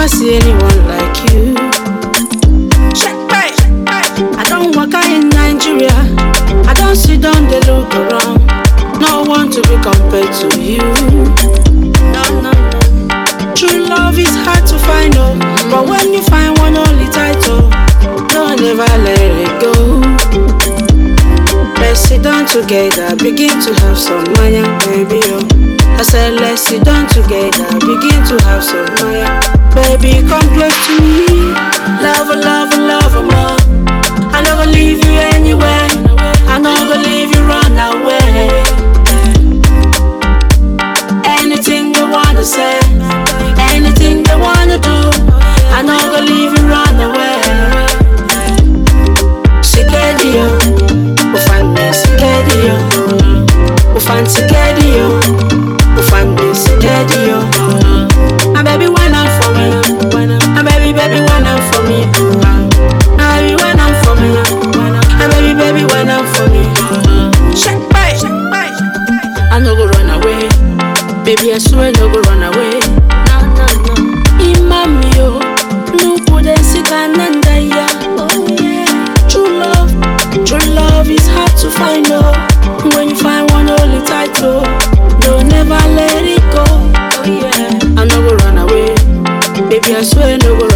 never see anyone like you. I don't work out in Nigeria. I don't sit down, they look around. No one to be compared to you. No, no, no. True love is hard to find, oh. But when you find one only title, don't ever let it go. Let's sit down together, begin to have some money, baby, oh. I said let's sit down together, begin to have some money. Baby, come close to me. Love, love, love more. I no gonna leave you anywhere. I no gonna leave you run away. Anything they wanna say, anything they wanna do, I no gonna leave you run away. Sigedio, ufande sigedio, ufande sigedio, ufande sigedio. My baby when I'm for me, my baby when I'm for me, my baby when I'm for me, my baby when I'm for me. Shake bye, I no go run away, baby I swear no go run away. No, no, no. Imami yo, no put sit and ya. Oh yeah. True love is hard to find, oh. When you find one only title, don't never let it go. Oh yeah. I no go run away, baby I swear no go run away.